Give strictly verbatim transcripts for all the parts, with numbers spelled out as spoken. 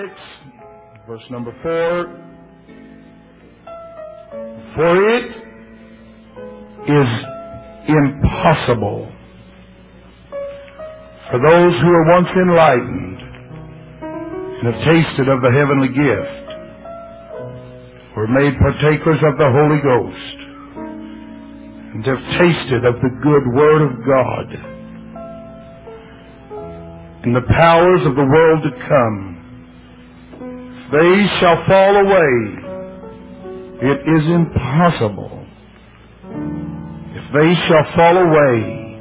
Verse number four. For it is impossible for those who are once enlightened and have tasted of the heavenly gift, were made partakers of the Holy Ghost, and have tasted of the good Word of God and the powers of the world to come, they shall fall away. It is impossible, if they shall fall away,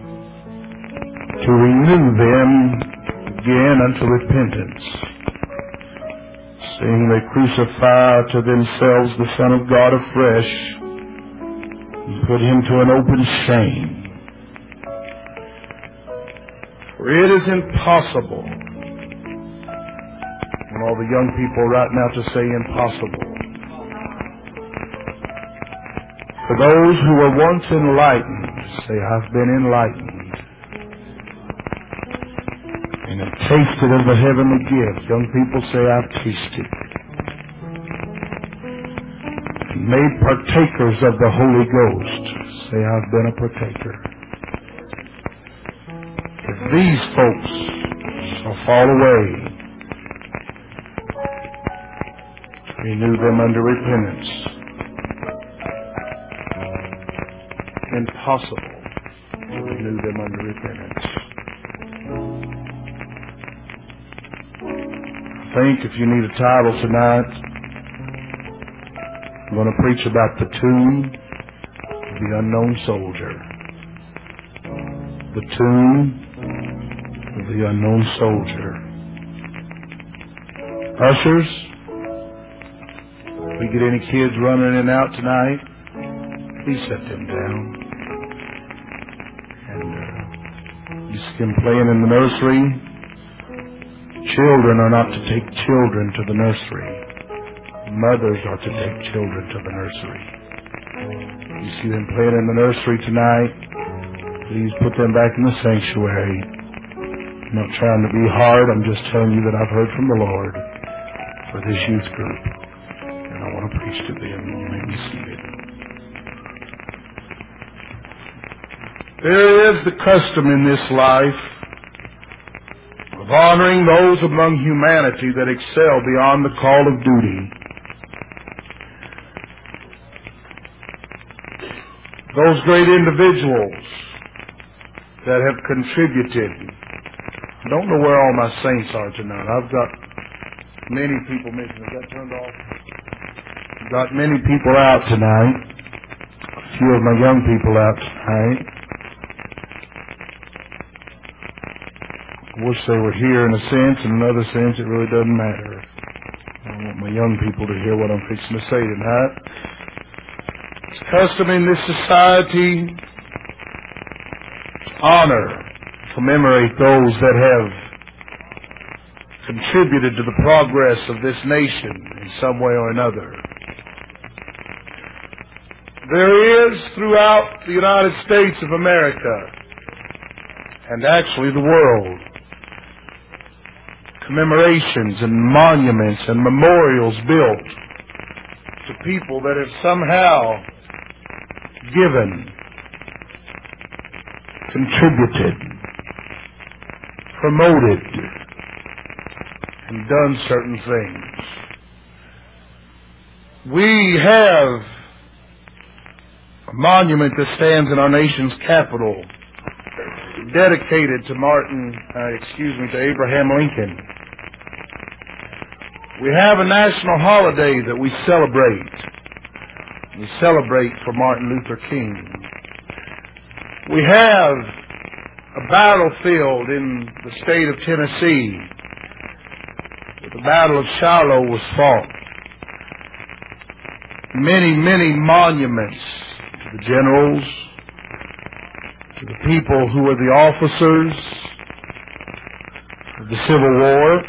to renew them again unto repentance, seeing they crucify to themselves the Son of God afresh, and put him to an open shame. For it is impossible, and all the young people right now to say impossible, for those who were once enlightened, say, I've been enlightened, and have tasted of the heavenly gift. Young people say, I've tasted. And made partakers of the Holy Ghost. Say, I've been a partaker. If these folks shall fall away, renew them unto repentance. Impossible to renew them unto repentance. I think if you need a title tonight, I'm going to preach about the tomb of the unknown soldier. The tomb of the unknown soldier. Ushers, if we get any kids running in and out tonight, please set them down. And uh, you see them playing in the nursery. Children are not to take children to the nursery. Mothers are to take children to the nursery. You see them playing in the nursery tonight, please put them back in the sanctuary. I'm not trying to be hard, I'm just telling you that I've heard from the Lord for this youth group. And I want to preach to them. You may be seated. There is the custom in this life of honoring those among humanity that excel beyond the call of duty. Those great individuals that have contributed. I don't know where all my saints are tonight. I've got many people missing. Is that turned off? I've got many people out tonight. A few of my young people out tonight. I wish they were here in a sense. In another sense, it really doesn't matter. I want my young people to hear what I'm fixing to say tonight. It's custom in this society to honor, commemorate those that have contributed to the progress of this nation in some way or another. There is throughout the United States of America, and actually the world, commemorations and monuments and memorials built to people that have somehow given, contributed, promoted, and done certain things. We have a monument that stands in our nation's capital dedicated to Martin, uh, excuse me, to Abraham Lincoln. We have a national holiday that we celebrate. We celebrate for Martin Luther King. We have a battlefield in the state of Tennessee where the Battle of Shiloh was fought. Many, many monuments to the generals, to the people who were the officers of the Civil War.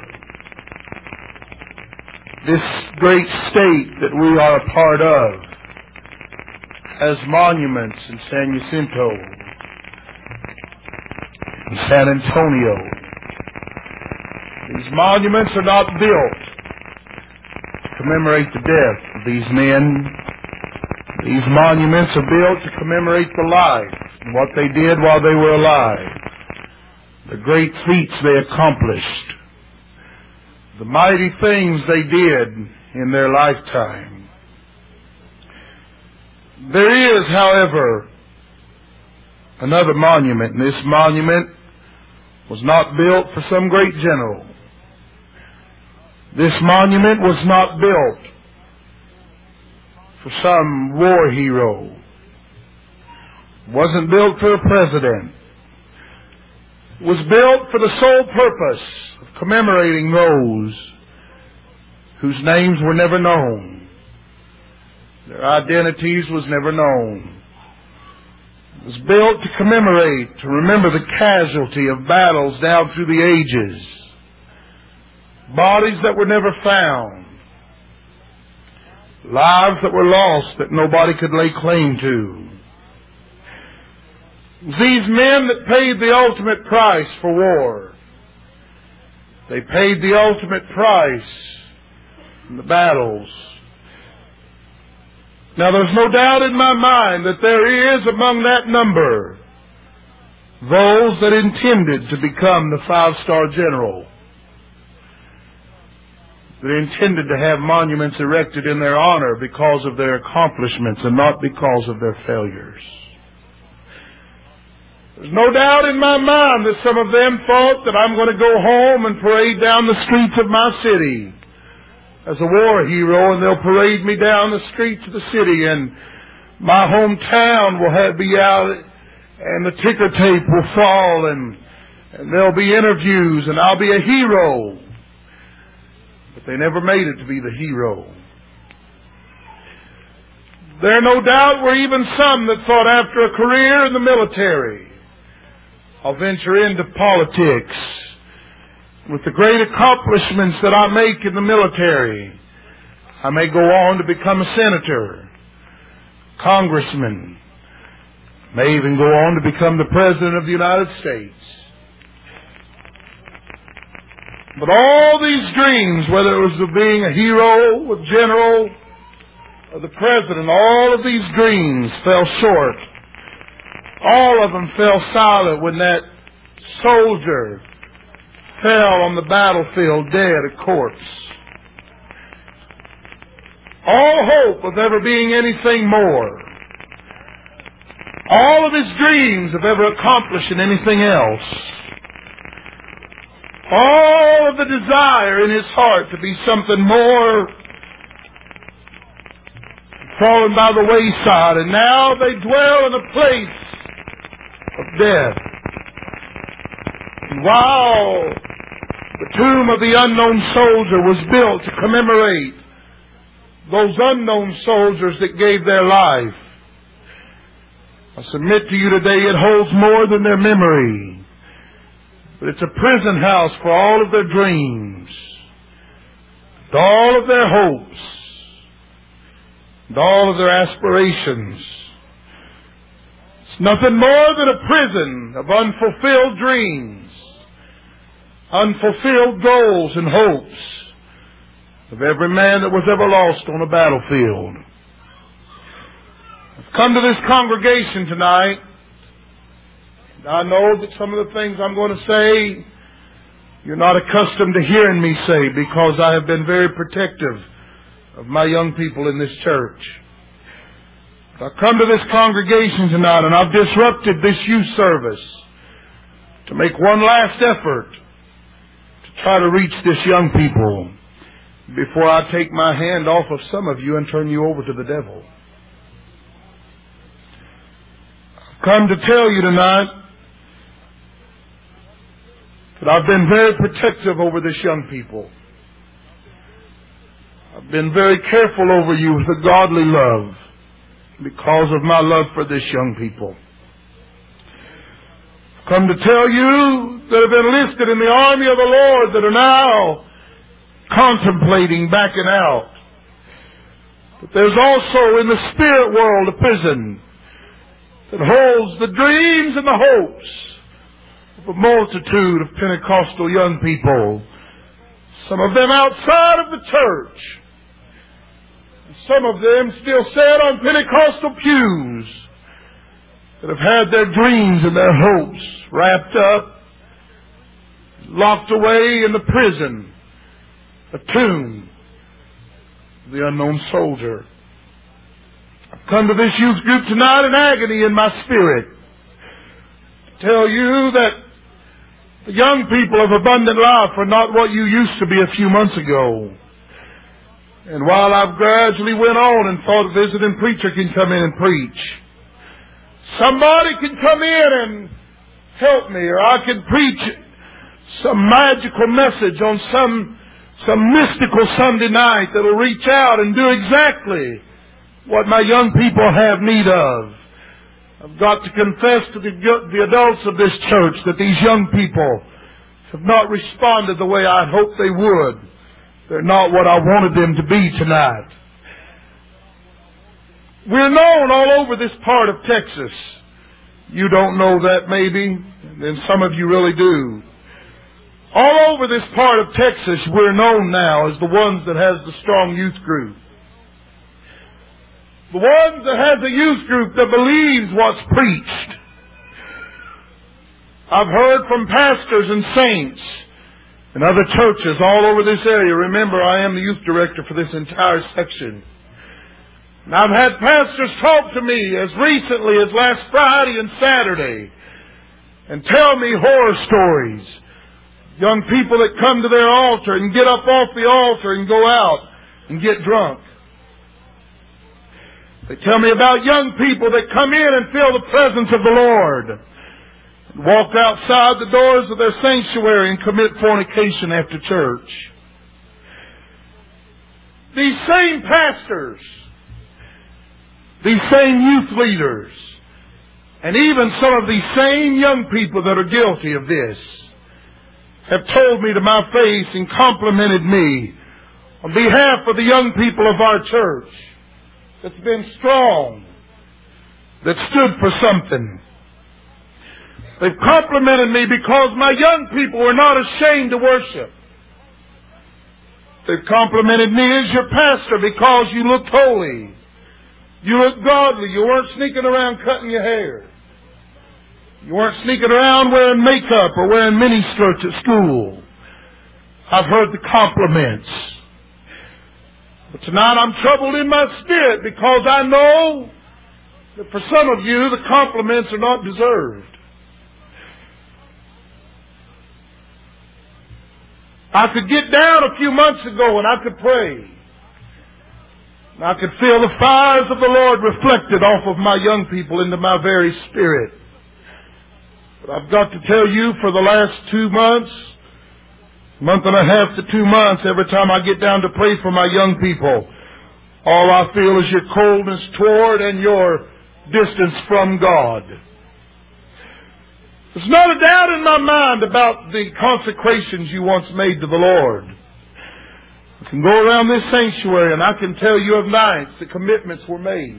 This great state that we are a part of has monuments in San Jacinto, in San Antonio. These monuments are not built commemorate the death of these men. These monuments are built to commemorate the life and what they did while they were alive, the great feats they accomplished, the mighty things they did in their lifetime. There is, however, another monument, and this monument was not built for some great general. This monument was not built for some war hero. It wasn't built for a president. It was built for the sole purpose of commemorating those whose names were never known. Their identities was never known. It was built to commemorate, to remember the casualty of battles down through the ages. Bodies that were never found. Lives that were lost that nobody could lay claim to. These men that paid the ultimate price for war. They paid the ultimate price in the battles. Now there's no doubt in my mind that there is among that number those that intended to become the five-star general. They intended to have monuments erected in their honor because of their accomplishments and not because of their failures. There's no doubt in my mind that some of them thought that I'm going to go home and parade down the streets of my city as a war hero, and they'll parade me down the streets of the city, and my hometown will have be out, and the ticker tape will fall, and, and there'll be interviews, and I'll be a hero. But they never made it to be the hero. There no doubt were even some that thought after a career in the military, I'll venture into politics. With the great accomplishments that I make in the military, I may go on to become a senator, congressman, may even go on to become the President of the United States. But all these dreams, whether it was of being a hero, a general, or the president, all of these dreams fell short. All of them fell silent when that soldier fell on the battlefield dead, a corpse. All hope of ever being anything more, all of his dreams of ever accomplishing anything else, all of the desire in his heart to be something more, fallen by the wayside, and now they dwell in a place of death. And while the tomb of the unknown soldier was built to commemorate those unknown soldiers that gave their life, I submit to you today it holds more than their memory. But it's a prison house for all of their dreams, and all of their hopes, and all of their aspirations. It's nothing more than a prison of unfulfilled dreams, unfulfilled goals and hopes of every man that was ever lost on a battlefield. I've come to this congregation tonight. I know that some of the things I'm going to say you're not accustomed to hearing me say, because I have been very protective of my young people in this church. I've come to this congregation tonight and I've disrupted this youth service to make one last effort to try to reach this young people before I take my hand off of some of you and turn you over to the devil. I've come to tell you tonight that I've been very protective over this young people. I've been very careful over you with a godly love because of my love for this young people. I've come to tell you that have enlisted in the army of the Lord that are now contemplating backing out. But there's also in the spirit world a prison that holds the dreams and the hopes of a multitude of Pentecostal young people, some of them outside of the church, Some of them still sit on Pentecostal pews that have had their dreams and their hopes wrapped up, locked away in the prison, a tomb, the unknown soldier. I've come to this youth group tonight in agony in my spirit to tell you that the young people of Abundant Life are not what you used to be a few months ago. And while I've gradually went on and thought a visiting preacher can come in and preach, somebody can come in and help me, or I can preach some magical message on some some mystical Sunday night that'll reach out and do exactly what my young people have need of. I've got to confess to the, the adults of this church that these young people have not responded the way I hoped they would. They're not what I wanted them to be tonight. We're known all over this part of Texas. You don't know that maybe, and then some of you really do. All over this part of Texas, we're known now as the ones that has the strong youth group. The ones that has a youth group that believes what's preached. I've heard from pastors and saints and other churches all over this area. Remember, I am the youth director for this entire section. And I've had pastors talk to me as recently as last Friday and Saturday and tell me horror stories. Young people that come to their altar and get up off the altar and go out and get drunk. They tell me about young people that come in and feel the presence of the Lord and walk outside the doors of their sanctuary and commit fornication after church. These same pastors, these same youth leaders, and even some of these same young people that are guilty of this have told me to my face and complimented me on behalf of the young people of our church that's been strong, that stood for something. They've complimented me because my young people were not ashamed to worship. They've complimented me as your pastor because you looked holy. You looked godly. You weren't sneaking around cutting your hair. You weren't sneaking around wearing makeup or wearing miniskirts at school. I've heard the compliments. But tonight I'm troubled in my spirit because I know that for some of you the compliments are not deserved. I could get down a few months ago and I could pray. And I could feel the fires of the Lord reflected off of my young people into my very spirit. But I've got to tell you, for the last two months, month and a half to two months, every time I get down to pray for my young people, all I feel is your coldness toward and your distance from God. There's not a doubt in my mind about the consecrations you once made to the Lord. I can go around this sanctuary and I can tell you of nights that commitments were made.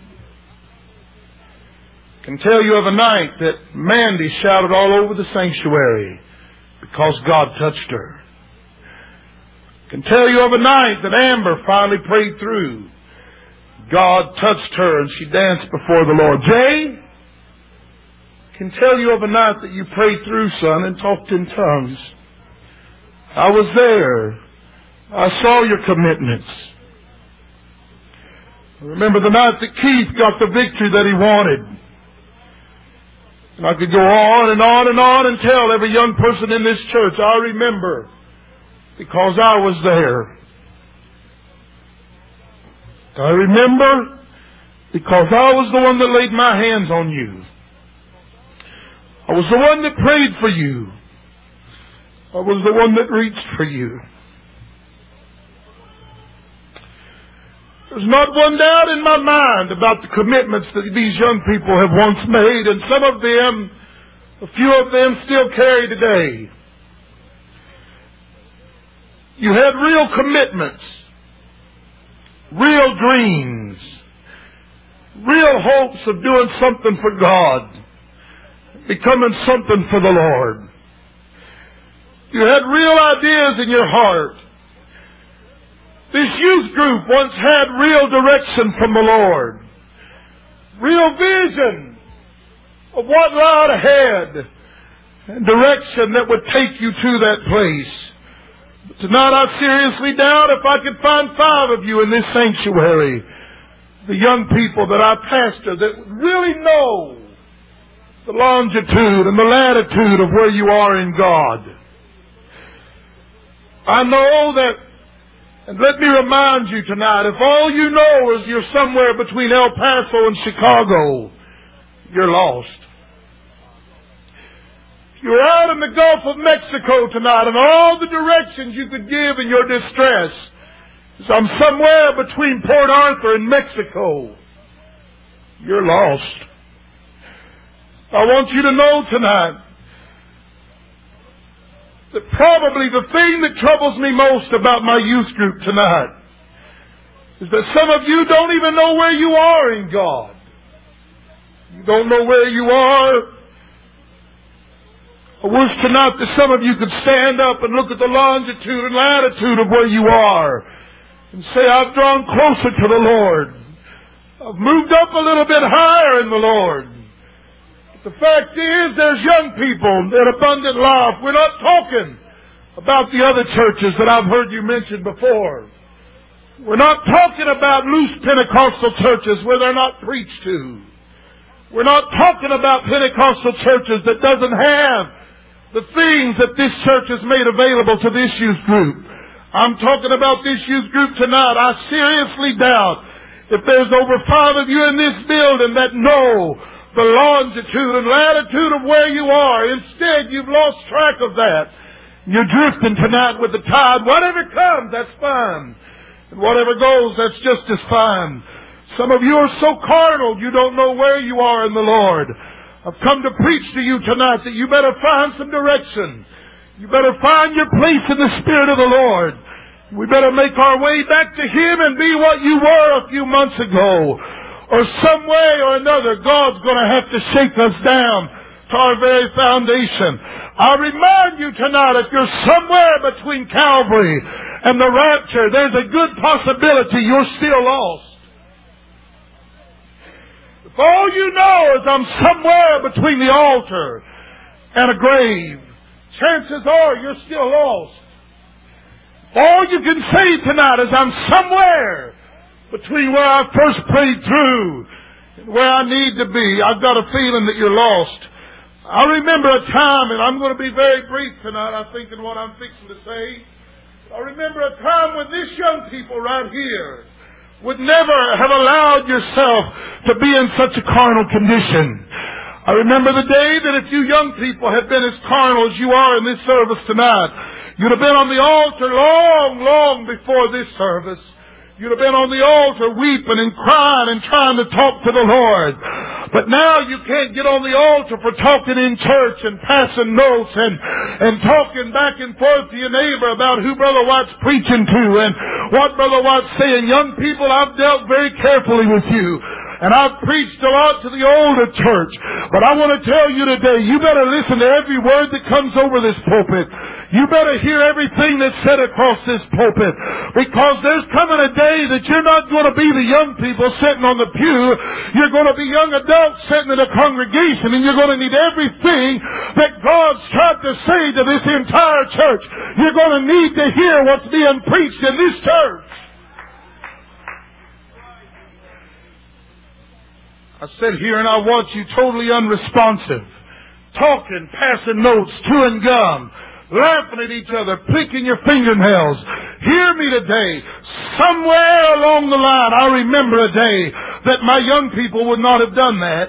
I can tell you of a night that Mandy shouted all over the sanctuary because God touched her. I can tell you of a night that Amber finally prayed through. God touched her and she danced before the Lord. Jay, I can tell you of a night that you prayed through, son, and talked in tongues. I was there. I saw your commitments. I remember the night that Keith got the victory that he wanted. And I could go on and on and on and tell every young person in this church, I remember, because I was there. I remember because I was the one that laid my hands on you. I was the one that prayed for you. I was the one that reached for you. There's not one doubt in my mind about the commitments that these young people have once made, and some of them, a few of them still carry today. You had real commitments, real dreams, real hopes of doing something for God, becoming something for the Lord. You had real ideas in your heart. This youth group once had real direction from the Lord. Real vision of what lied ahead. And direction that would take you to that place. But tonight I seriously doubt if I could find five of you in this sanctuary, the young people that I pastor, that really know the longitude and the latitude of where you are in God. I know that, and let me remind you tonight, if all you know is you're somewhere between El Paso and Chicago, you're lost. You're out in the Gulf of Mexico tonight, and all the directions you could give in your distress is I'm somewhere between Port Arthur and Mexico. You're lost. I want you to know tonight that probably the thing that troubles me most about my youth group tonight is that some of you don't even know where you are in God. You don't know where you are. I wish tonight that some of you could stand up and look at the longitude and latitude of where you are and say, I've drawn closer to the Lord. I've moved up a little bit higher in the Lord. But the fact is, there's young people in Abundant Life. We're not talking about the other churches that I've heard you mention before. We're not talking about loose Pentecostal churches where they're not preached to. We're not talking about Pentecostal churches that doesn't have the things that this church has made available to this youth group. I'm talking about this youth group tonight. I seriously doubt if there's over five of you in this building that know the longitude and latitude of where you are. Instead, you've lost track of that. You're drifting tonight with the tide. Whatever comes, that's fine. And whatever goes, that's just as fine. Some of you are so carnal, you don't know where you are in the Lord. I've come to preach to you tonight that you better find some direction. You better find your place in the Spirit of the Lord. We better make our way back to Him and be what you were a few months ago. Or some way or another, God's going to have to shake us down to our very foundation. I remind you tonight, if you're somewhere between Calvary and the rapture, there's a good possibility you're still lost. If all you know is I'm somewhere between the altar and a grave, chances are you're still lost. All you can say tonight is I'm somewhere between where I first prayed through and where I need to be. I've got a feeling that you're lost. I remember a time, and I'm going to be very brief tonight, I think, in what I'm fixing to say. I remember a time when this young people right here would never have allowed yourself to be in such a carnal condition. I remember the day that if you young people had been as carnal as you are in this service tonight, you'd have been on the altar long, long before this service. You'd have been on the altar weeping and crying and trying to talk to the Lord. But now you can't get on the altar for talking in church and passing notes and, and talking back and forth to your neighbor about who Brother White's preaching to and what Brother White's saying. Young people, I've dealt very carefully with you. And I've preached a lot to the older church. But I want to tell you today, you better listen to every word that comes over this pulpit. You better hear everything that's said across this pulpit. Because there's coming a day that you're not going to be the young people sitting on the pew. You're going to be young adults sitting in a congregation, and you're going to need everything that God's tried to say to this entire church. You're going to need to hear what's being preached in this church. I sit here and I watch you totally unresponsive, talking, passing notes, chewing gum, laughing at each other, picking your fingernails. Hear me today. Somewhere along the line, I remember a day that my young people would not have done that.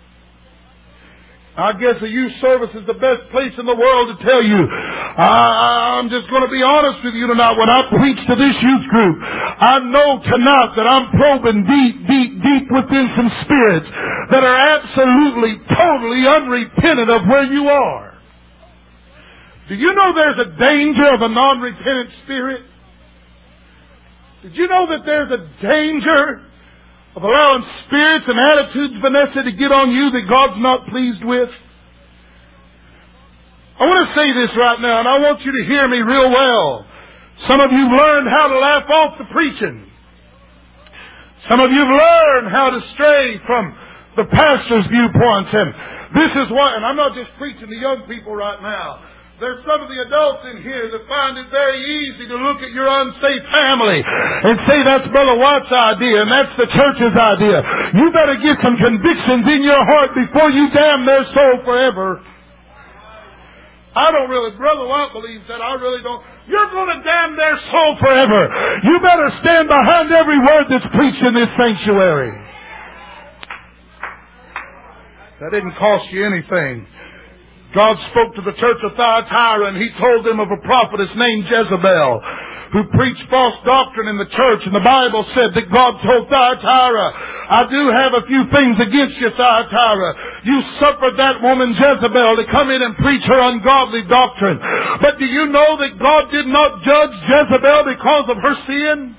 I guess a youth service is the best place in the world to tell you. I, I'm just going to be honest with you tonight. When I preach to this youth group, I know tonight that I'm probing deep, deep, deep within some spirits that are absolutely, totally unrepentant of where you are. Do you know there's a danger of a non-repentant spirit? Did you know that there's a danger of allowing spirits and attitudes, Vanessa, to get on you that God's not pleased with? I want to say this right now, and I want you to hear me real well. Some of you've learned how to laugh off the preaching. Some of you've learned how to stray from the pastor's viewpoints. And this is what, and I'm not just preaching to young people right now. There's some of the adults in here that find it very easy to look at your unsafe family and say that's Brother Watt's idea and that's the church's idea. You better get some convictions in your heart before you damn their soul forever. I don't really, Brother Watt believes that. I really don't. You're going to damn their soul forever. You better stand behind every word that's preached in this sanctuary. That didn't cost you anything. God spoke to the church of Thyatira and He told them of a prophetess named Jezebel who preached false doctrine in the church. And the Bible said that God told Thyatira, I do have a few things against you, Thyatira. You suffered that woman Jezebel to come in and preach her ungodly doctrine. But do you know that God did not judge Jezebel because of her sin?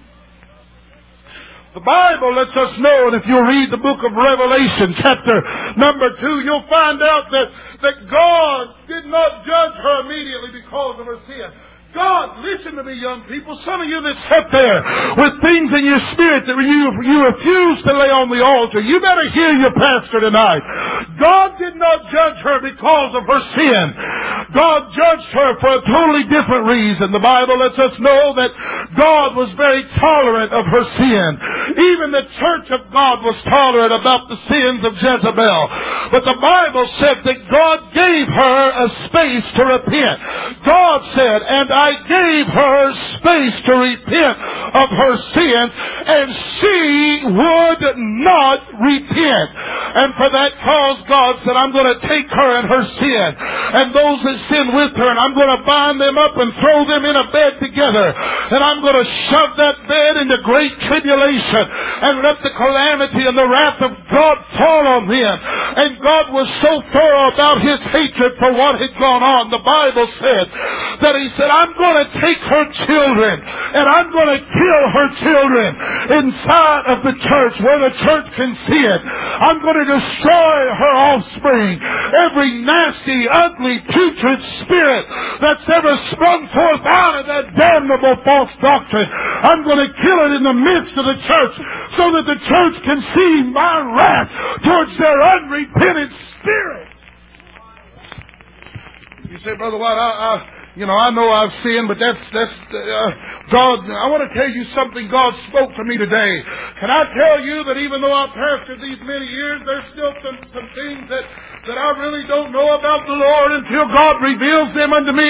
The Bible lets us know, and if you read the book of Revelation, chapter number two, you'll find out that, that God did not judge her immediately because of her sin. God, listen to me, young people. Some of you that sit there with things in your spirit that you, you refuse to lay on the altar, you better hear your pastor tonight. God did not judge her because of her sin. God judged her for a totally different reason. The Bible lets us know that God was very tolerant of her sin. Even the church of God was tolerant about the sins of Jezebel. But the Bible said that God gave her a space to repent. God said, and I gave her space to repent of her sins, and she would not repent. And for that cause, God said, I'm going to take her and her sin, and those that sin with her, and I'm going to bind them up and throw them in a bed together, and I'm going to shove that bed into great tribulation, and let the calamity and the wrath of God fall on them. And God was so thorough about His hatred for what had gone on. The Bible said that He said, I'm going to take her children and I'm going to kill her children inside of the church where the church can see it. I'm going to destroy her offspring. Every nasty, ugly, putrid spirit that's ever sprung forth out of that damnable false doctrine, I'm going to kill it in the midst of the church so that the church can see my wrath towards their unrepentant spirit. You say, Brother White, I, I You know, I know I've sinned, but that's, that's, uh, God, I want to tell you something God spoke to me today. Can I tell you that even though I've pastored these many years, there's still some, some things that, that I really don't know about the Lord until God reveals them unto me?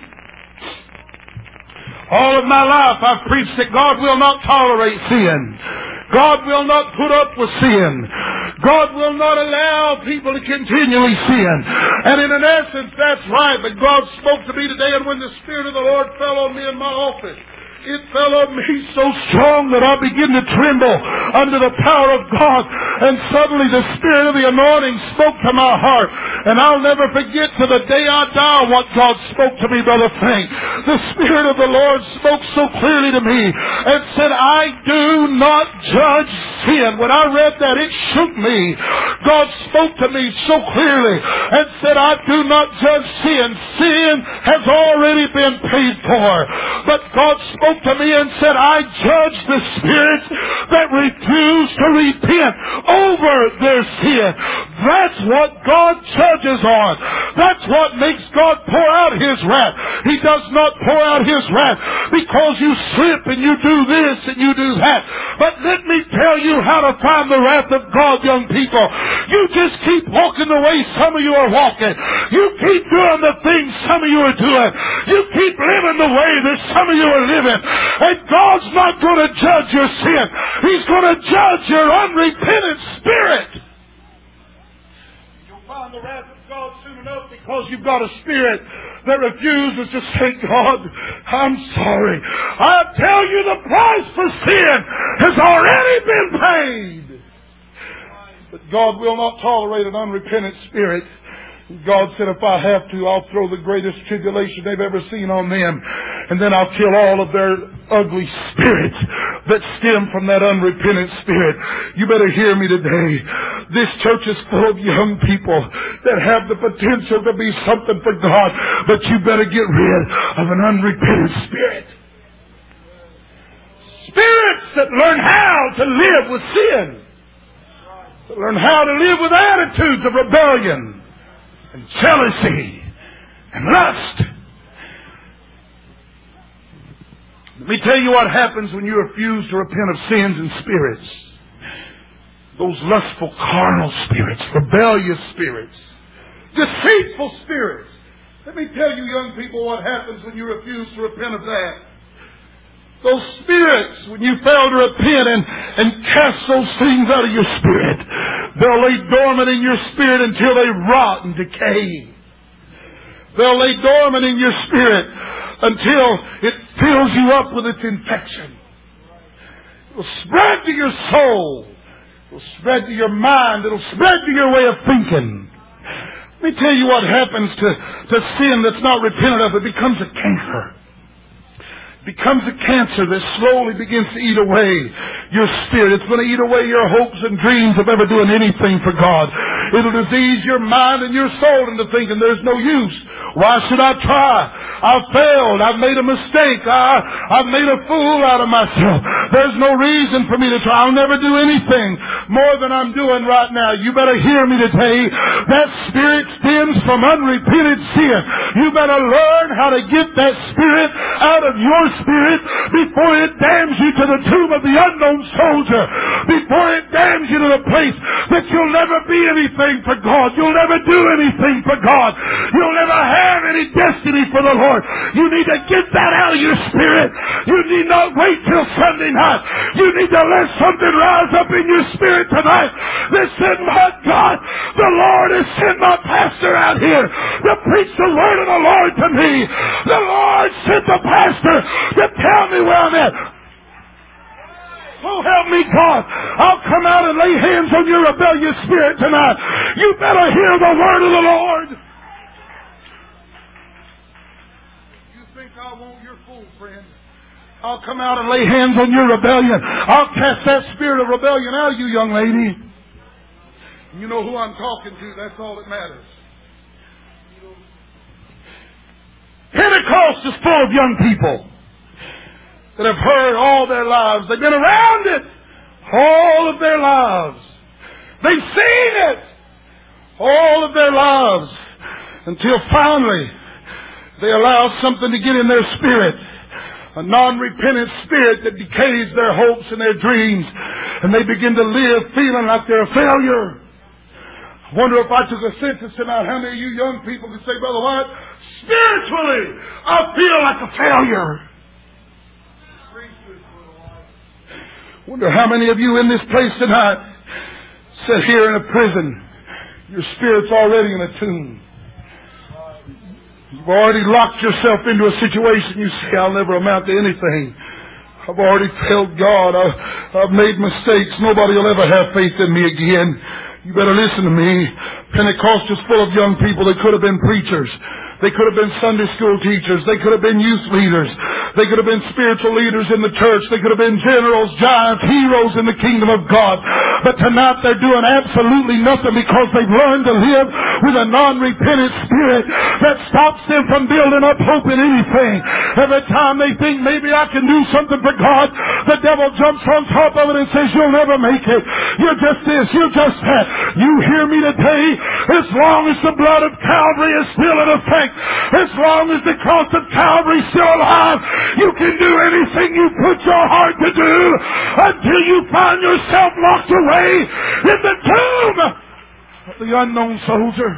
All of my life I've preached that God will not tolerate sin. God will not put up with sin. God will not allow people to continually sin. And in an essence, that's right. But God spoke to me today, and when the Spirit of the Lord fell on me in my office, it fell on me so strong that I began to tremble under the power of God. And suddenly the Spirit of the anointing spoke to my heart. And I'll never forget to the day I die what God spoke to me, Brother Frank. The Spirit of the Lord spoke so clearly to me and said, I do not judge sin. When I read that, it shook me. God spoke to me so clearly and said, I do not judge sin. Sin has already been paid for. But God spoke to me and said, I judge the spirits that refuse to repent over their sin. That's what God judges on. That's what makes God pour out His wrath. He does not pour out His wrath because you slip and you do this and you do that. But let me tell you how to find the wrath of God, young people. You just keep walking the way some of you are walking. You keep doing the things some of you are doing. You keep living the way that some of you are living. And God's not going to judge your sin. He's going to judge your unrepentant spirit. You'll find the wrath of God soon enough because you've got a spirit that refuses to say, God, I'm sorry. I tell you the price for sin has already been paid. But God will not tolerate an unrepentant spirit. God said, if I have to, I'll throw the greatest tribulation they've ever seen on them. And then I'll kill all of their ugly spirits that stem from that unrepentant spirit. You better hear me today. This church is full of young people that have the potential to be something for God. But you better get rid of an unrepentant spirit. spirits that learn how to live with sin. That learn how to live with attitudes of rebellion and jealousy and lust. Let me tell you what happens when you refuse to repent of sins and spirits. Those lustful carnal spirits, rebellious spirits, deceitful spirits. Let me tell you, young people, what happens when you refuse to repent of that. Those spirits, when you fail to repent and, and cast those things out of your spirit, they'll lay dormant in your spirit until they rot and decay. They'll lay dormant in your spirit until it fills you up with its infection. It will spread to your soul. It will spread to your mind. It will spread to your way of thinking. Let me tell you what happens to, to sin that's not repented of. It becomes a cancer. It becomes a cancer that slowly begins to eat away your spirit. It's going to eat away your hopes and dreams of ever doing anything for God. It'll disease your mind and your soul into thinking there's no use. Why should I try? I've failed. I've made a mistake. I, I've made a fool out of myself. There's no reason for me to try. I'll never do anything more than I'm doing right now. You better hear me today. That spirit stems from unrepented sin. You better learn how to get that spirit out of your spirit before it damns you to the tomb of the unknown soldier. Before it damns you to the place that you'll never be anything for God. You'll never do anything for God. You'll never have any destiny for the Lord. You need to get that out of your spirit. You need not wait till Sunday night. You need to let something rise up in your spirit tonight that said, my God, the Lord has sent my pastor out here to preach the word of the Lord to me. The Lord sent the pastor to tell me where I'm at. So help me God. I'll come out and lay hands on your rebellious spirit tonight. You better hear the word of the Lord. You think I want your fool, friend? I'll come out and lay hands on your rebellion. I'll cast that spirit of rebellion out of you, young lady. You know who I'm talking to. That's all that matters. Pentecost is full of young people that have heard all their lives. They've been around it all of their lives. They've seen it all of their lives until finally they allow something to get in their spirit. A non-repentant spirit that decays their hopes and their dreams. And they begin to live feeling like they're a failure. I wonder if I took a census tonight, how many of you young people could say, Brother White, spiritually, I feel like a failure. Wonder how many of you in this place tonight sit here in a prison. Your spirit's already in a tomb. You've already locked yourself into a situation. You say, I'll never amount to anything. I've already failed God. I've, I've made mistakes. Nobody will ever have faith in me again. You better listen to me. Pentecost is full of young people. They could have been preachers. They could have been Sunday school teachers. They could have been youth leaders. They could have been spiritual leaders in the church. They could have been generals, giants, heroes in the kingdom of God. But tonight they're doing absolutely nothing because they've learned to live with a non-repentant spirit that stops them from building up hope in anything. Every time they think maybe I can do something for God, the devil jumps on top of it and says, you'll never make it. You're just this. You're just that. You hear me today? As long as the blood of Calvary is still in effect, as long as the cross of Calvary is still alive, you can do anything you put your heart to do until you find yourself locked away in the tomb of the unknown soldier.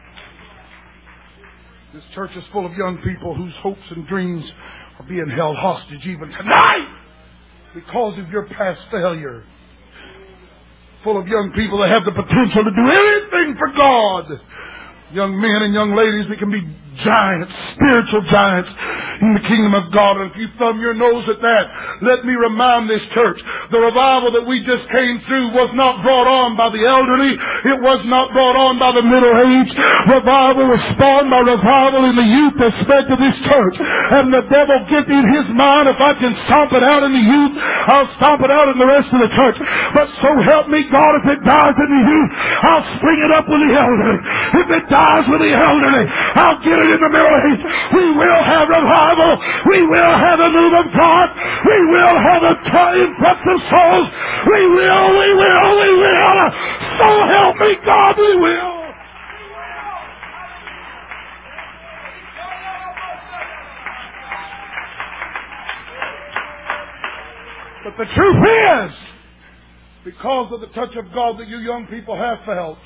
This church is full of young people whose hopes and dreams are being held hostage even tonight because of your past failure. Full of young people that have the potential to do anything for God. Young men and young ladies that can be giants, spiritual giants in the kingdom of God. And if you thumb your nose at that, let me remind this church, the revival that we just came through was not brought on by the elderly. It was not brought on by the middle-aged. Revival was spawned by revival in the youth that spread to this church. And the devil gets in his mind, if I can stomp it out in the youth, I'll stomp it out in the rest of the church. But so help me God, if it dies in the youth, I'll spring it up with the elderly. If it dies with the elderly, I'll get it in the Middle East. We will have revival. We will have a move of God. We will have a influx of souls. We will, we will, we will. So help me God, we will. But the truth is, because of the touch of God that you young people have felt,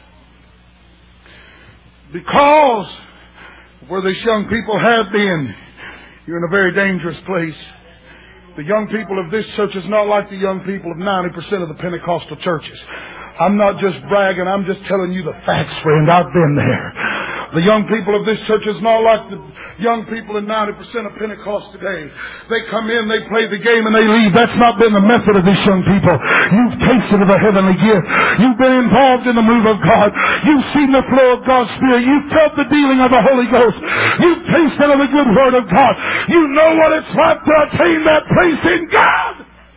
because where these young people have been, you're in a very dangerous place. The young people of this church is not like the young people of ninety percent of the Pentecostal churches. I'm not just bragging, I'm just telling you the facts, friend. I've been there. The young people of this church is not like the young people in ninety percent of Pentecost today. They come in, they play the game, and they leave. That's not been the method of these young people. You've tasted of a heavenly gift. You've been involved in the move of God. You've seen the flow of God's Spirit. You've felt the dealing of the Holy Ghost. You've tasted of the good Word of God. You know what it's like to attain that place in God.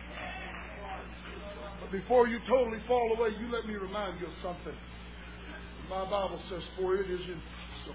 But before you totally fall away, you let me remind you of something. My Bible says, for it is impossible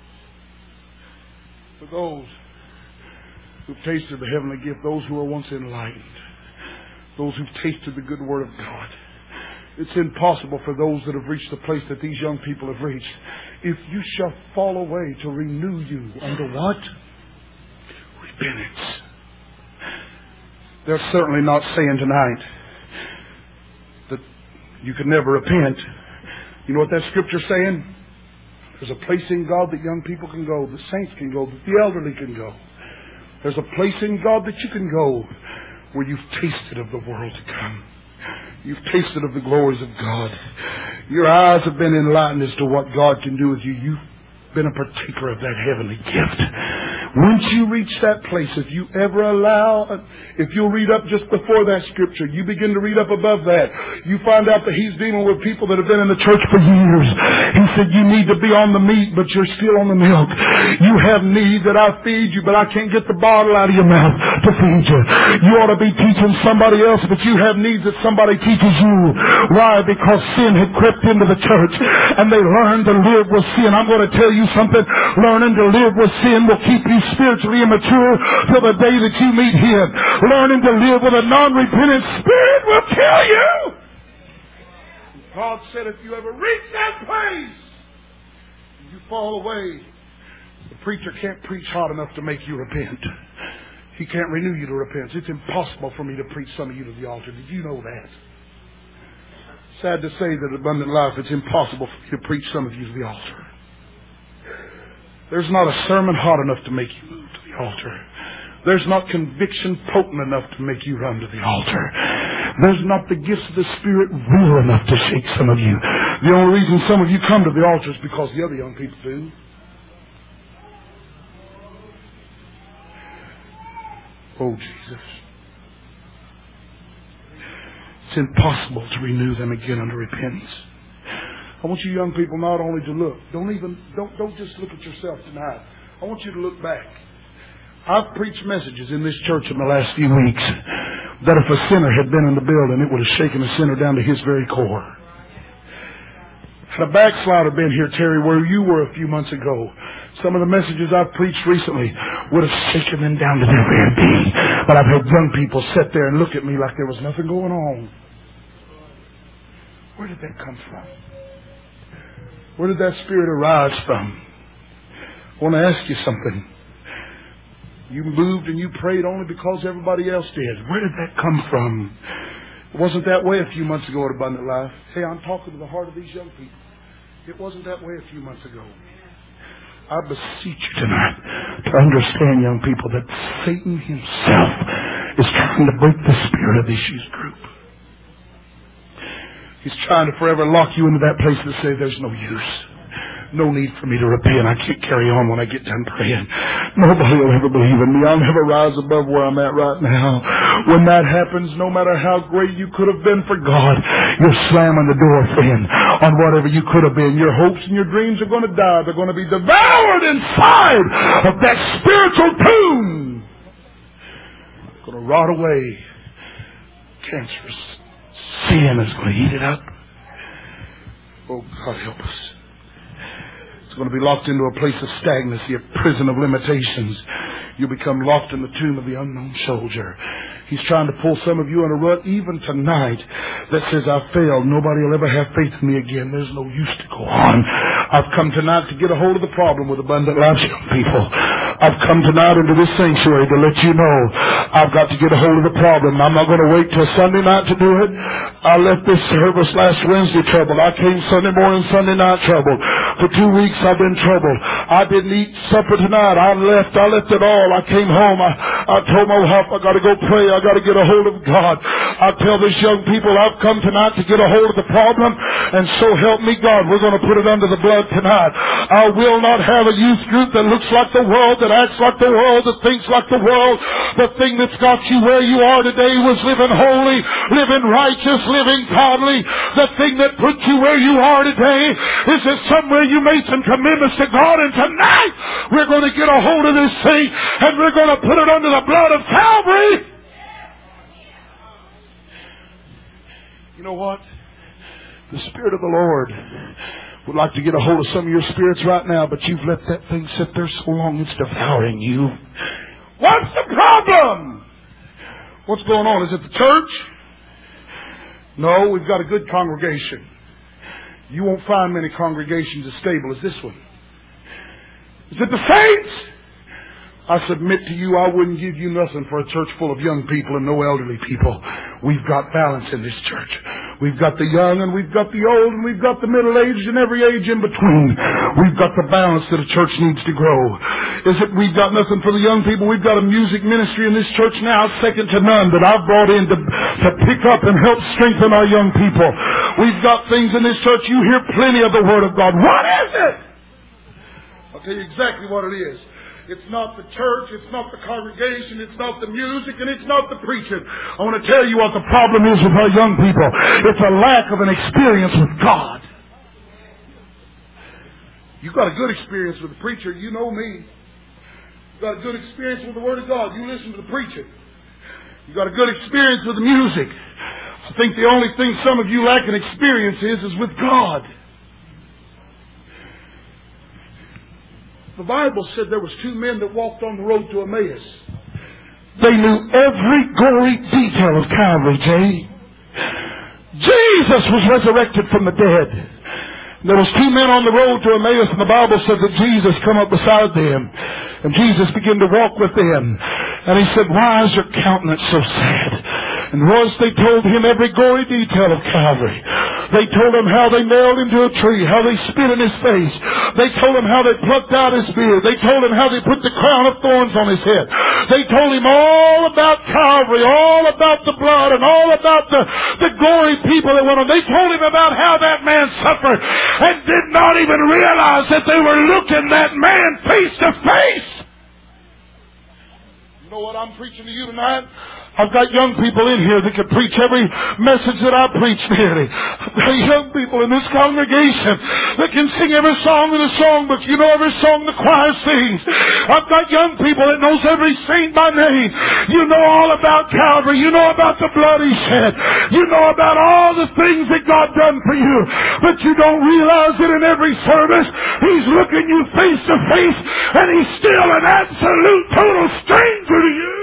for those who've tasted the heavenly gift, those who are once enlightened, those who've tasted the good Word of God. It's impossible for those that have reached the place that these young people have reached. If you shall fall away, to renew you under what? Repentance. They're certainly not saying tonight that you can never repent. You know what that scripture's saying? There's a place in God that young people can go, the saints can go, that the elderly can go. There's a place in God that you can go where you've tasted of the world to come. You've tasted of the glories of God. Your eyes have been enlightened as to what God can do with you. You've been a partaker of that heavenly gift. Once you reach that place, if you ever allow, if you'll read up just before that scripture, you begin to read up above that, you find out that He's dealing with people that have been in the church for years. He said, you need to be on the meat, but you're still on the milk. You have need that I feed you, but I can't get the bottle out of your mouth to feed you. You ought to be teaching somebody else, but you have needs that somebody teaches you. Why? Because sin had crept into the church, and they learned to live with sin. I'm going to tell you something. Learning to live with sin will keep you spiritually immature till the day that you meet Him. Learning to live with a non-repentant spirit will kill you. God said if you ever reach that place, you fall away, the preacher can't preach hard enough to make you repent. He can't renew you to repentance. It's impossible for me to preach some of you to the altar. Did you know that? Sad to say that Abundant Life, it's impossible for me to preach some of you to the altar. There's not a sermon hot enough to make you move to the altar. There's not conviction potent enough to make you run to the altar. There's not the gifts of the Spirit real enough to shake some of you. The only reason some of you come to the altar is because the other young people do. Oh, Jesus. It's impossible to renew them again under repentance. I want you young people not only to look, don't even, don't, don't just look at yourself tonight. I want you to look back. I've preached messages in this church in the last few weeks that if a sinner had been in the building, it would have shaken the sinner down to his very core. Had a backslider been here, Terry, where you were a few months ago, some of the messages I've preached recently would have shaken them down to their very being. But I've had young people sit there and look at me like there was nothing going on. Where did that come from? Where did that spirit arise from? I want to ask you something. You moved and you prayed only because everybody else did. Where did that come from? It wasn't that way a few months ago at Abundant Life. Hey, I'm talking to the heart of these young people. It wasn't that way a few months ago. I beseech you tonight to understand, young people, that Satan himself is trying to break the spirit of this youth group. He's trying to forever lock you into that place to say there's no use. No need for me to repent. I can't carry on when I get done praying. Nobody will ever believe in me. I'll never rise above where I'm at right now. When that happens, no matter how great you could have been for God, you're slamming the door, friend, on whatever you could have been. Your hopes and your dreams are going to die. They're going to be devoured inside of that spiritual tomb. It's going to rot away. Cancerous sin is going to eat it up. Oh, God help us. going to be locked into a place of stagnancy, a prison of limitations. You'll become locked in the tomb of the unknown soldier. He's trying to pull some of you in a rut even tonight that says, I failed. Nobody will ever have faith in me again. There's no use to go on. I've come tonight to get a hold of the problem with Abundant Life young people. I've come tonight into this sanctuary to let you know I've got to get a hold of the problem. I'm not going to wait till Sunday night to do it. I left this service last Wednesday troubled. I came Sunday morning, Sunday night troubled. For two weeks I've been troubled. I didn't eat supper tonight. I left. I left it all. I came home. I, I told my wife I got to go pray. I got to get a hold of God. I tell these young people I've come tonight to get a hold of the problem, and so help me God, we're going to put it under the blood tonight. I will not have a youth group that looks like the world, that acts like the world, that thinks like the world. The thing that's got you where you are today was living holy, living righteous, living godly. The thing that put you where you are today is that somewhere you made some commitments to God, and tonight we're going to get a hold of this thing and we're going to put it under the blood of Calvary. You know what? The Spirit of the Lord would like to get a hold of some of your spirits right now, but you've let that thing sit there so long it's devouring you. What's the problem? What's going on? Is it the church? No, we've got a good congregation. You won't find many congregations as stable as this one. Is it the saints? I submit to you, I wouldn't give you nothing for a church full of young people and no elderly people. We've got balance in this church. We've got the young and we've got the old and we've got the middle-aged and every age in between. We've got the balance that a church needs to grow. Is it we've got nothing for the young people? We've got a music ministry in this church now second to none that I've brought in to, to pick up and help strengthen our young people. We've got things in this church. You hear plenty of the Word of God. What is it? I'll tell you exactly what it is. It's not the church, it's not the congregation, it's not the music, and it's not the preaching. I want to tell you what the problem is with our young people. It's a lack of an experience with God. You've got a good experience with the preacher. You know me. You've got a good experience with the Word of God. You listen to the preaching. You've got a good experience with the music. I think the only thing some of you lack an experience is, is with God. The Bible said there was two men that walked on the road to Emmaus. They knew every gory detail of Calvary, Jay. Jesus was resurrected from the dead. There was two men on the road to Emmaus, and the Bible said that Jesus come up beside them. And Jesus began to walk with them. And he said, why is your countenance so sad? And once they told him every gory detail of Calvary. They told him how they nailed him to a tree, how they spit in his face. They told him how they plucked out his beard. They told him how they put the crown of thorns on his head. They told him all about Calvary, all about the blood, and all about the, the gory people that went on. They told him about how that man suffered and did not even realize that they were looking that man face to face. You know what I'm preaching to you tonight? I've got young people in here that could preach every message that I preach nearly. I've got young people in this congregation that can sing every song in the songbook. You know every song the choir sings. I've got young people that knows every saint by name. You know all about Calvary. You know about the blood He shed. You know about all the things that God done for you. But you don't realize that in every service He's looking you face to face and He's still an absolute total stranger to you.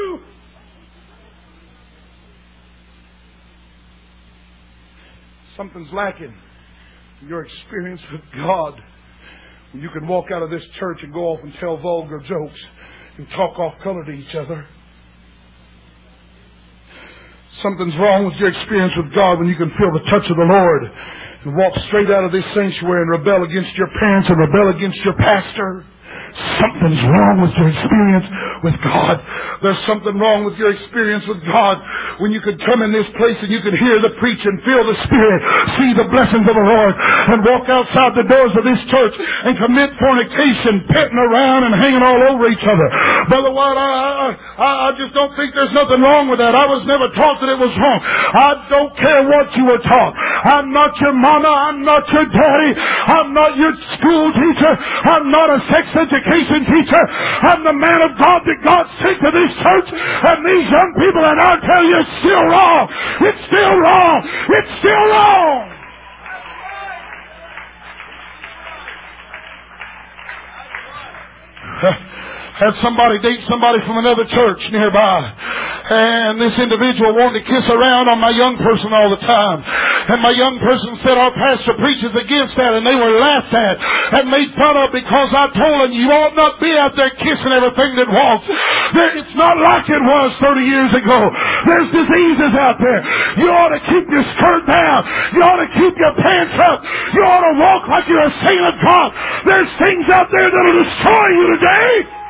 Something's lacking in your experience with God. When you can walk out of this church and go off and tell vulgar jokes and talk off color to each other. Something's wrong with your experience with God when you can feel the touch of the Lord and walk straight out of this sanctuary and rebel against your parents and rebel against your pastor. Something's wrong with your experience with God. There's something wrong with your experience with God when you could come in this place and you could hear the preaching, feel the Spirit, see the blessings of the Lord, and walk outside the doors of this church and commit fornication, petting around and hanging all over each other. Brother White, I, I, I just don't think there's nothing wrong with that. I was never taught that it was wrong. I don't care what you were taught. I'm not your mama. I'm not your daddy. I'm not your school teacher. I'm not a sex education teacher. I'm the man of God that God sent to this church and these young people, and I'll tell you, it's still wrong. It's still wrong. It's still wrong. had somebody date somebody from another church nearby. And this individual wanted to kiss around on my young person all the time. And my young person said, our pastor preaches against that. And they were laughed at and made fun of because I told them, you ought not be out there kissing everything that walks. It's not like it was thirty years ago. There's diseases out there. You ought to keep your skirt down. You ought to keep your pants up. You ought to walk like you're a saint of God. There's things out there that will destroy you today.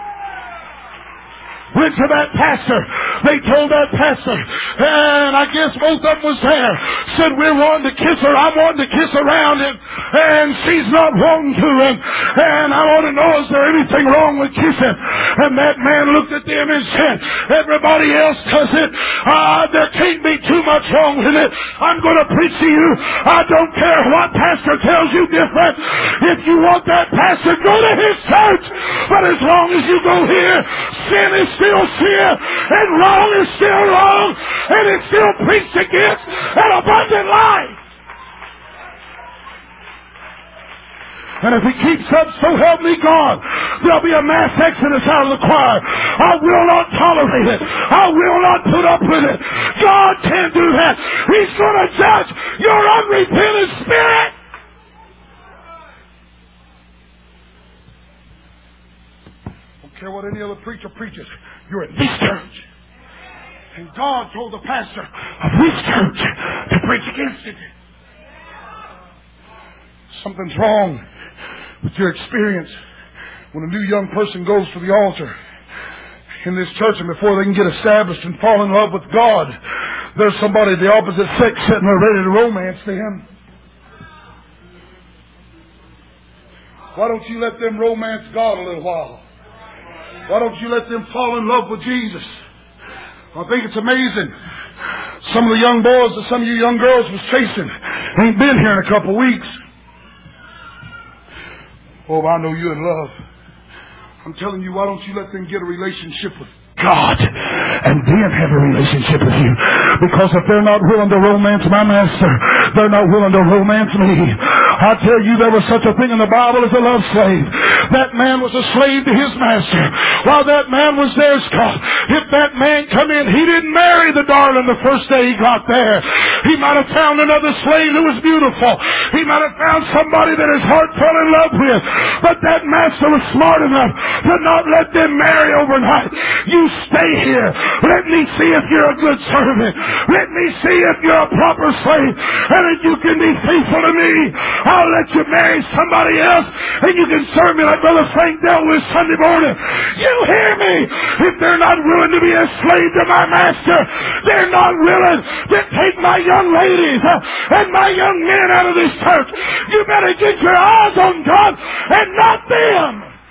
Went to that pastor. They told that pastor, and I guess both of them was there. Said, we're wanting to kiss her. I'm wanting to kiss around him, and she's not wanting to. And, and I want to know, is there anything wrong with kissing? And that man looked at them and said, everybody else does it. Uh, there can't be too much wrong with it. I'm going to preach to you. I don't care what pastor tells you different. If you want that pastor, go to his church. But as long as you go here, sin is still sin, and wrong is still wrong, and it's still preached against an abundant life. And if he keeps up, so help me God, there'll be a mass exodus out of the choir. I will not tolerate it. I will not put up with it. God can't do that. He's going to judge your unrepentant spirit. Don't care what any other preacher preaches. You're in this church. And God told the pastor of this church to preach against it. Something's wrong with your experience when a new young person goes to the altar in this church, and before they can get established and fall in love with God, there's somebody of the opposite sex sitting there ready to romance them. Why don't you let them romance God a little while? Why don't you let them fall in love with Jesus? I think it's amazing. Some of the young boys that some of you young girls was chasing ain't been here in a couple of weeks. Oh, I know you're in love. I'm telling you, why don't you let them get a relationship with God and then have a relationship with you? Because if they're not willing to romance my master, they're not willing to romance me. I tell you, there was such a thing in the Bible as a love slave. That man was a slave to his master. While that man was there, Scott, if that man come in, he didn't marry the darling the first day he got there. He might have found another slave who was beautiful. He might have found somebody that his heart fell in love with. But that master was smart enough to not let them marry overnight. You stay here. Let me see if you're a good servant. Let me see if you're a proper slave. And if you can be faithful to me, I'll let you marry somebody else, and you can serve me like Brother Frank dealt with Sunday morning. You hear me? If they're not willing to be a slave to my master, they're not willing to take my young ladies and my young men out of this church. You better get your eyes on God and not them.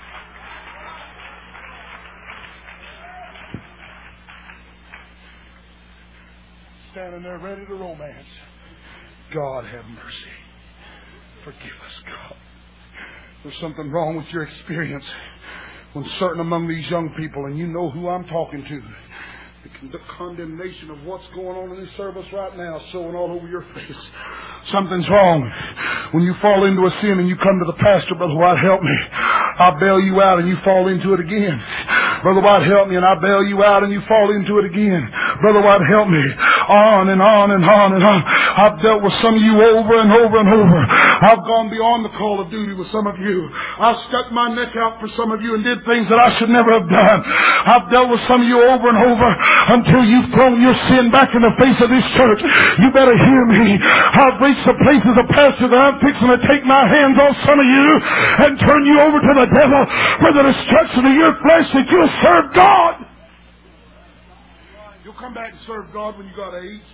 Standing there ready to romance. God have mercy. Forgive us, God. There's something wrong with your experience when certain among these young people, and you know who I'm talking to, the condemnation of what's going on in this service right now showing all over your face. Something's wrong when you fall into a sin and you come to the pastor, Brother White, help me. I bail you out and you fall into it again. Brother White, help me, and I bail you out and you fall into it again. Brother White, help me. On and on and on and on. I've dealt with some of you over and over and over. I've gone beyond the call of duty with some of you. I've stuck my neck out for some of you and did things that I should never have done. I've dealt with some of you over and over until you've thrown your sin back in the face of this church. You better hear me. I've reached the place as a pastor that I'm fixing to take my hands off some of you and turn you over to the devil for the destruction of your flesh, that you'll serve God. You'll come back and serve God when you got AIDS.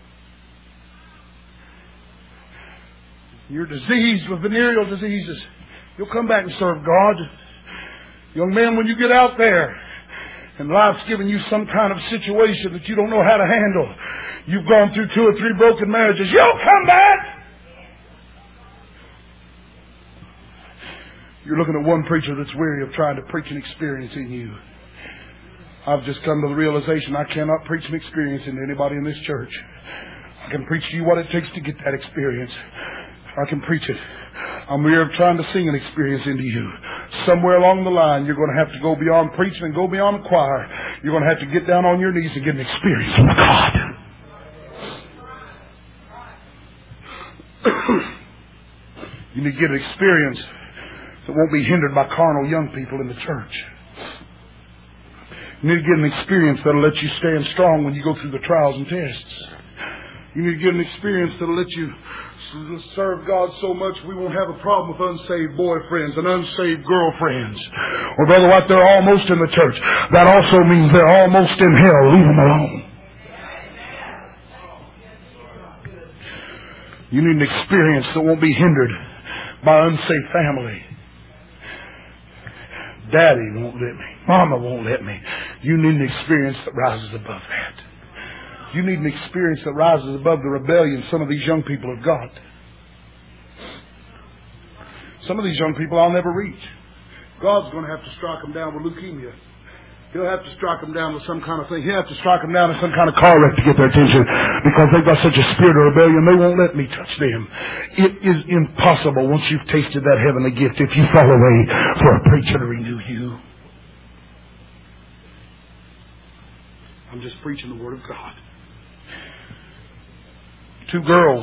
You're diseased with venereal diseases. You'll come back and serve God. Young man, when you get out there and life's giving you some kind of situation that you don't know how to handle, you've gone through two or three broken marriages, you'll come back. You're looking at one preacher that's weary of trying to preach an experience in you. I've just come to the realization I cannot preach an experience into anybody in this church. I can preach to you what it takes to get that experience. I can preach it. I'm weary of trying to sing an experience into you. somewhere along the line, you're going to have to go beyond preaching and go beyond the choir. You're going to have to get down on your knees and get an experience with God. You need to get an experience that won't be hindered by carnal young people in the church. You need to get an experience that'll let you stand strong when you go through the trials and tests. You need to get an experience that'll let you serve God so much we won't have a problem with unsaved boyfriends and unsaved girlfriends. Or Brother White, they're almost in the church. That also means they're almost in hell. Leave them alone. You need an experience that won't be hindered by unsafe family. Daddy won't let me. Mama won't let me. You need an experience that rises above that. You need an experience that rises above the rebellion some of these young people have got. Some of these young people I'll never reach. God's going to have to strike them down with leukemia. He'll have to strike them down with some kind of thing. He'll have to strike them down with some kind of car wreck to get their attention, because they've got such a spirit of rebellion, they won't let me touch them. It is impossible once you've tasted that heavenly gift if you fall away for a preacher to renew you. I'm just preaching the Word of God. Two girls,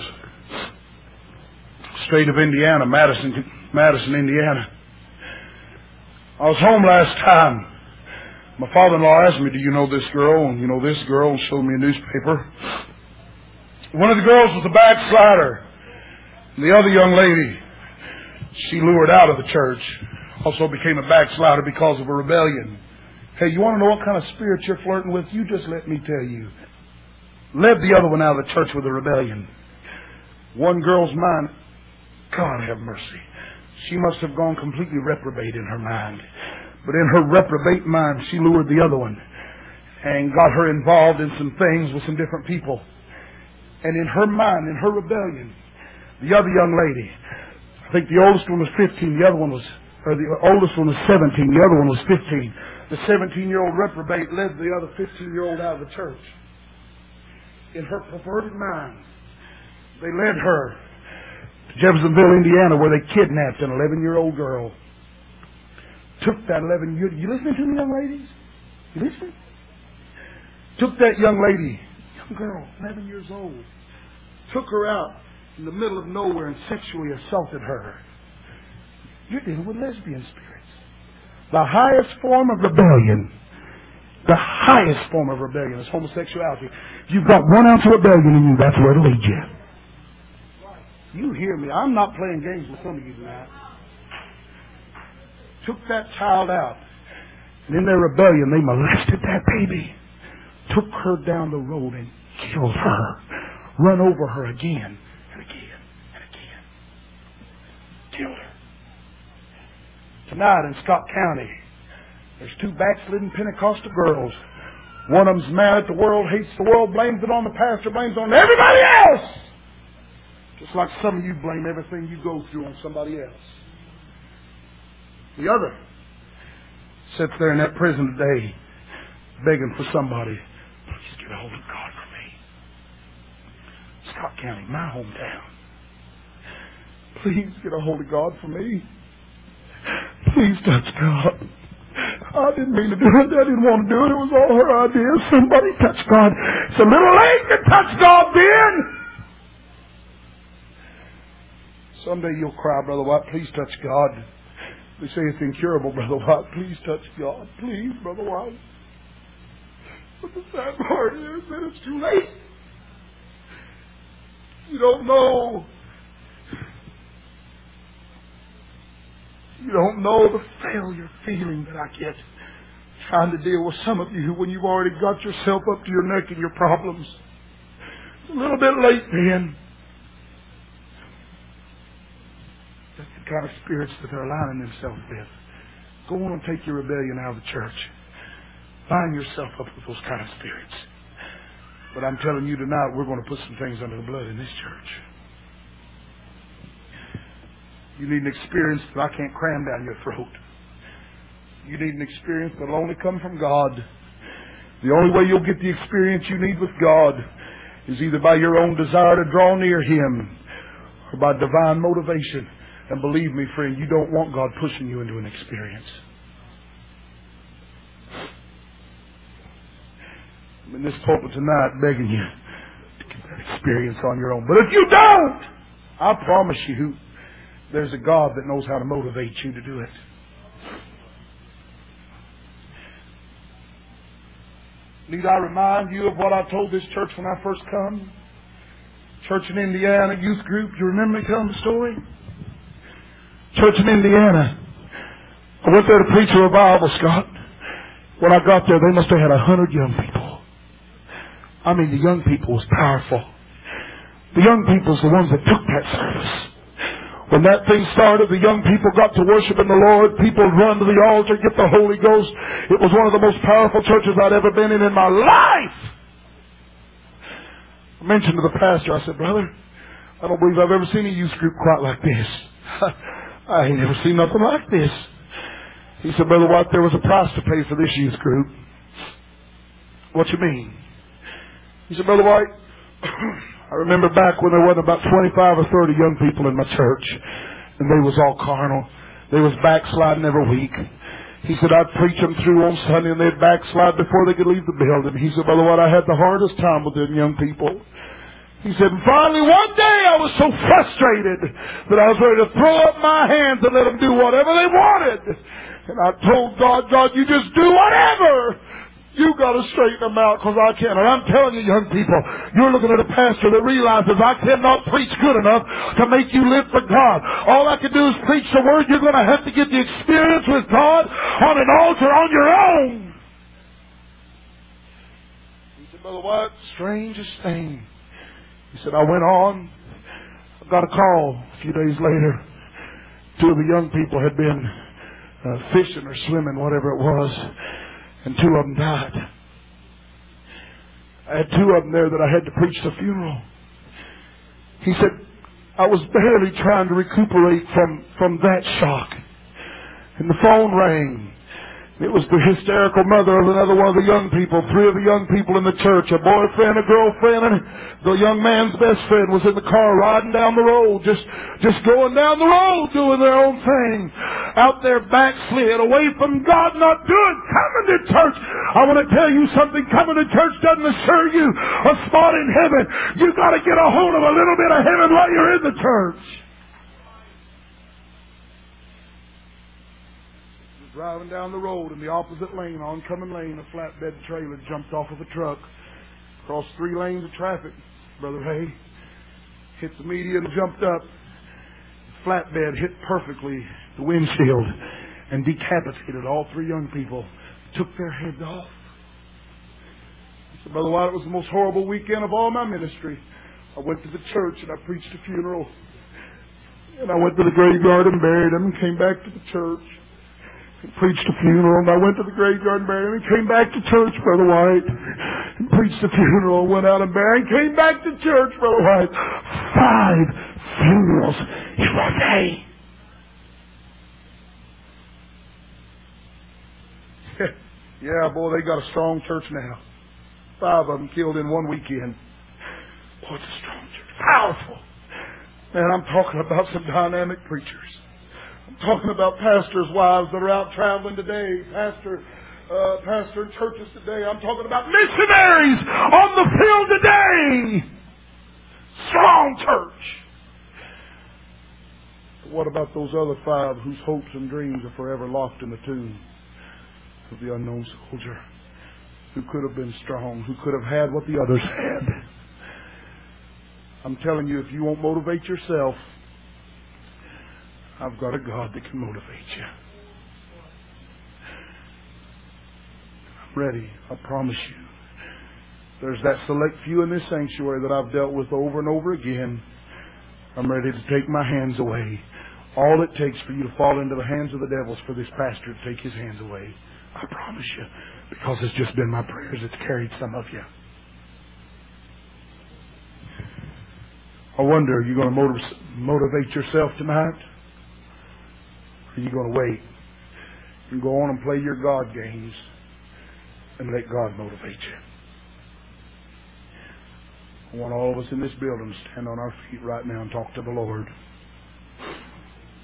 state of Indiana, Madison, Madison, Indiana. I was home last time. My father-in-law asked me, do you know this girl? And you know this girl, and showed me a newspaper. One of the girls was a backslider. And the other young lady, she lured out of the church, also became a backslider because of a rebellion. Hey, you want to know what kind of spirit you're flirting with? You just let me tell you. Led the other one out of the church with a rebellion. One girl's mind, God have mercy. She must have gone completely reprobate in her mind. But in her reprobate mind, she lured the other one and got her involved in some things with some different people. And in her mind, in her rebellion, the other young lady, I think the oldest one was fifteen, the other one was, or the oldest one was seventeen, the other one was fifteen. The seventeen-year-old reprobate led the other fifteen-year-old out of the church. In her perverted mind, they led her to Jeffersonville, Indiana, where they kidnapped an eleven-year-old girl. Took that eleven year you listening to me, young ladies? You listening? Took that young lady, young girl, eleven years old, took her out in the middle of nowhere and sexually assaulted her. You're dealing with lesbian spirits. The highest form of rebellion, the highest form of rebellion is homosexuality. You've got one ounce of rebellion in you, that's where it'll lead you. You hear me. I'm not playing games with some of you tonight. Took that child out. And in their rebellion, they molested that baby. Took her down the road and killed her. Run over her again and again and again. Killed her. Tonight in Scott County, there's two backslidden Pentecostal girls. One of them's mad at the world, hates the world, blames it on the pastor, blames it on everybody else. Just like some of you blame everything you go through on somebody else. The other sits there in that prison today begging for somebody. Please get a hold of God for me. Scott County, my hometown. Please get a hold of God for me. Please touch God. I didn't mean to do it. I didn't want to do it. It was all her idea. Somebody touch God. It's a little late to touch God then. Someday you'll cry, Brother White, please touch God. They say it's incurable, Brother White. Please touch God. Please, Brother White. But the sad part is that it's too late. You don't know. You don't know the failure feeling that I get trying to deal with some of you when you've already got yourself up to your neck in your problems. It's a little bit late then. That's the kind of spirits that they're aligning themselves with. Go on and take your rebellion out of the church. Line yourself up with those kind of spirits. But I'm telling you tonight, we're going to put some things under the blood in this church. You need an experience that I can't cram down your throat. You need an experience that will only come from God. The only way you'll get the experience you need with God is either by your own desire to draw near Him or by divine motivation. And believe me, friend, you don't want God pushing you into an experience. I'm in this pulpit tonight begging you to get that experience on your own. But if you don't, I promise you, there's a God that knows how to motivate you to do it. Need I remind you of what I told this church when I first come? Church in Indiana, youth group. Do you remember me telling the story? Church in Indiana. I went there to preach a revival, Scott. When I got there, they must have had a hundred young people. I mean, the young people was powerful. The young people's the ones that took that service. When that thing started, the young people got to worshiping the Lord. People run to the altar, get the Holy Ghost. It was one of the most powerful churches I'd ever been in in my life. I mentioned to the pastor, I said, brother, I don't believe I've ever seen a youth group quite like this. I ain't never seen nothing like this. He said, Brother White, there was a price to pay for this youth group. What you mean? He said, Brother White, I remember back when there wasn't about twenty-five or thirty young people in my church, and they was all carnal. They was backsliding every week. He said, I'd preach them through on Sunday, and they'd backslide before they could leave the building. He said, Brother White, I had the hardest time with them young people. He said, and finally one day I was so frustrated that I was ready to throw up my hands and let them do whatever they wanted. And I told God, God, you just do whatever. You got to straighten them out because I can't. And I'm telling you, young people, you're looking at a pastor that realizes I cannot preach good enough to make you live for God. All I can do is preach the word. You're going to have to get the experience with God on an altar on your own. He said, Brother White, strangest thing. He said, I went on. I got a call a few days later. Two of the young people had been uh, fishing or swimming, whatever it was. And two of them died. I had two of them there that I had to preach the funeral. He said, I was barely trying to recuperate from, from that shock. And the phone rang. It was the hysterical mother of another one of the young people, three of the young people in the church, a boyfriend, a girlfriend, and the young man's best friend was in the car riding down the road, just, just going down the road doing their own thing. Out there backslid, away from God, not doing, coming to church. I want to tell you something, coming to church doesn't assure you a spot in heaven. You got to get a hold of a little bit of heaven while you're in the church. Driving down the road in the opposite lane, oncoming lane, a flatbed trailer jumped off of a truck, crossed three lanes of traffic, Brother Hay, hit the median, jumped up. The flatbed hit perfectly the windshield and decapitated all three young people, took their heads off. I said, Brother White, it was the most horrible weekend of all my ministry. I went to the church and I preached a funeral. And I went to the graveyard and buried them and came back to the church. Preached a funeral, and I went to the graveyard and buried him, and came back to church, Brother White, and preached the funeral, went out and buried, and came back to church, Brother White. Five funerals in one day. Yeah, boy, they got a strong church now. Five of them killed in one weekend. Boy, it's a strong church. Powerful. Man, I'm talking about some dynamic preachers. I'm talking about pastors' wives that are out traveling today, pastor, uh, pastor in churches today. I'm talking about missionaries on the field today. Strong church. But what about those other five whose hopes and dreams are forever locked in the tomb of the unknown soldier, who could have been strong, who could have had what the others had? I'm telling you, if you won't motivate yourself, I've got a God that can motivate you. I'm ready, I promise you. There's that select few in this sanctuary that I've dealt with over and over again. I'm ready to take my hands away. All it takes for you to fall into the hands of the devil is for this pastor to take his hands away. I promise you. Because it's just been my prayers that's carried some of you. I wonder, are you going to motiv- motivate yourself tonight? Or are you going to wait and go on and play your God games and let God motivate you? I want all of us in this building to stand on our feet right now and talk to the Lord.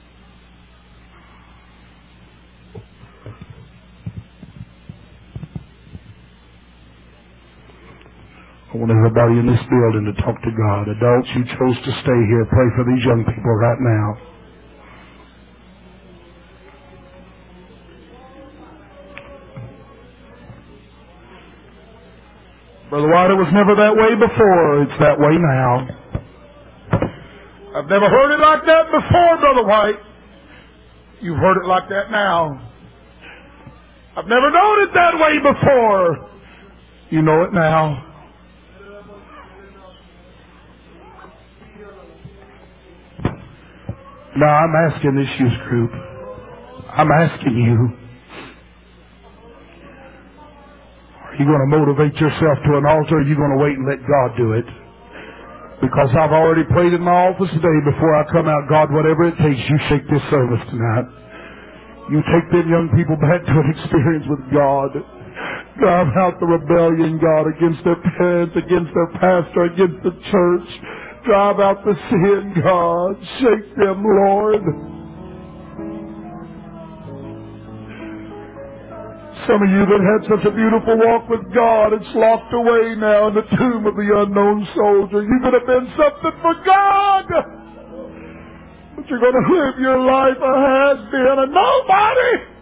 want everybody in this building to talk to God. Adults, you chose to stay here. Pray for these young people right now. Brother White, it was never that way before. It's that way now. I've never heard it like that before, Brother White. You've heard it like that now. I've never known it that way before. You know it now. Now I'm asking this youth group. I'm asking you. Are you going to motivate yourself to an altar, or are you going to wait and let God do it? Because I've already prayed in my office today before I come out. God, whatever it takes, you shake this service tonight. You take them young people back to an experience with God. Drive out the rebellion, God, against their parents, against their pastor, against the church. Drive out the sin, God. Shake them, Lord. Some of you that had such a beautiful walk with God, it's locked away now in the tomb of the unknown soldier. You could have been something for God. But you're going to live your life a has-been, and nobody